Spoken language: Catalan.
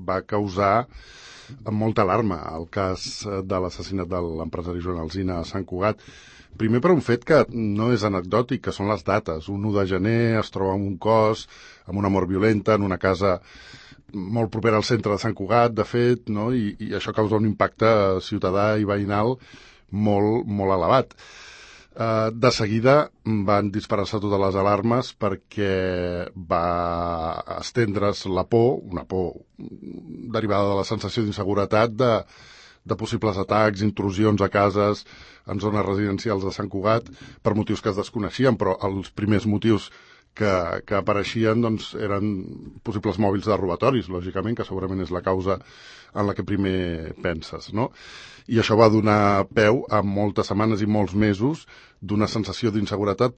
va causar molta alarma el cas de l'assassinat de l'empresari Joan Alsina a Sant Cugat. Primer per un fet que no és anecdòtic, que són les dates. Un 1 de gener es troba amb un cos, amb una mort violenta, en una casa molt propera al centre de Sant Cugat, de fet, no? I això causa un impacte ciutadà i veïnal molt, molt elevat. De seguida van disparar-se totes les alarmes perquè va estendre's la por, una por derivada de la sensació d'inseguretat de possibles atacs, intrusions a cases, en zones residencials de Sant Cugat, per motius que es desconeixien, però els primers motius que apareixien doncs, eren possibles mòbils de robatoris, lògicament, que segurament és la causa en la que primer penses, no? I això va donar peu a moltes setmanes i molts mesos d'una sensació d'inseguretat